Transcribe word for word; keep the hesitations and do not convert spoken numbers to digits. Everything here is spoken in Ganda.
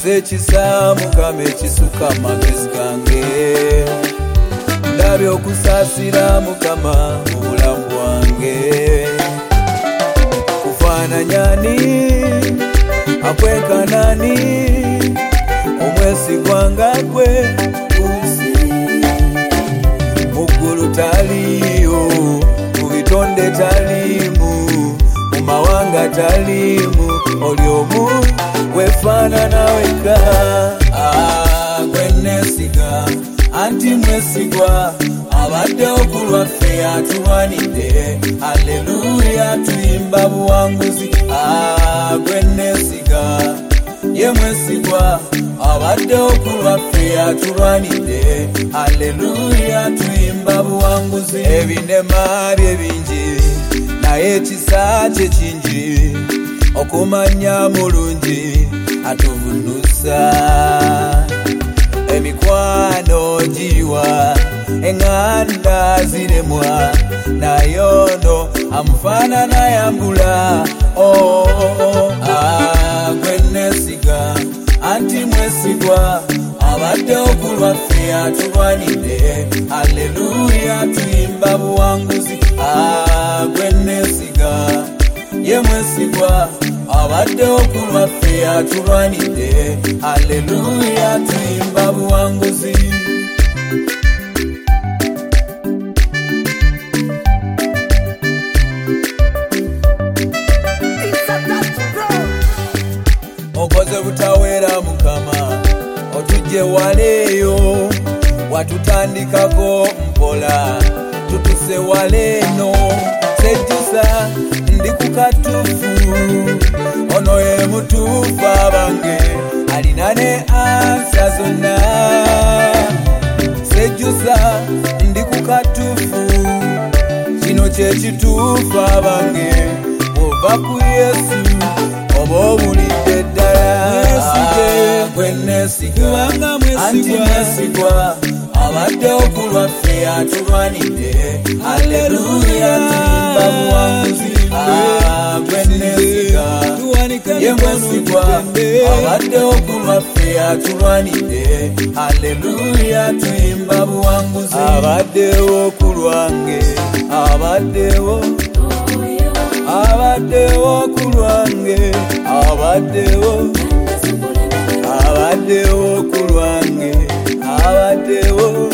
Nze kisa Mukama ekisuka amagezi gange ndabye okusaasira Mukama mu bulamu bwange kufaananyani akwekanani omwesigwa nga gwe kunsi muggulu taliyo mu bitonde talimu mu mawanga talimu oli omu wefaanana wekka gwe neesiga anti mwesigwa abaddewo ku lwaffe yatuwanidde aleluya tuyimba buwanguzi gwe neesiga ye mwesigwa abaddewo ku lwaffe yatulwanidde aleluya tuyimba buwanguzi ebinema bye bingi naye ekisa kye kingi okumanya mulungi atuvunusa emikwano giwa eŋŋanda ziremwa naye ono amufaanana yambula oh, oh, ah, gwe neesiga anti mwesigwa abaddewo ku lwaffe yatulwanidde aleluya tuyimba buwanguzi ah, gwe neesiga ye mwesigwa abaddewo ku lwaffe yatulwanidde aleluya tuyimba buwanguzi okoze butaweera Mukama otujje waleeyo watutandikako mpola tutuse waleeno sejjusa ndi ku katuufu ono ye mutuufu abange alina ne ansa zonna sejjusa ndi ku katuufu kino kye kituufu abange ova ku Yesu oba obulidde ddala gwe neesiga anti mwesigwa abaddewo ku lwaffe yatulwanidde aleluya tuyimba buwanguzi gwe neesiga ye mwesigwa abaddewo ku lwaffe yatulwanidde aleluya tuyimba buwanguzi abaddewo ku lwange abaddewo abaddewo ku lwange abaddewo abaddewo ku lwange abaddewo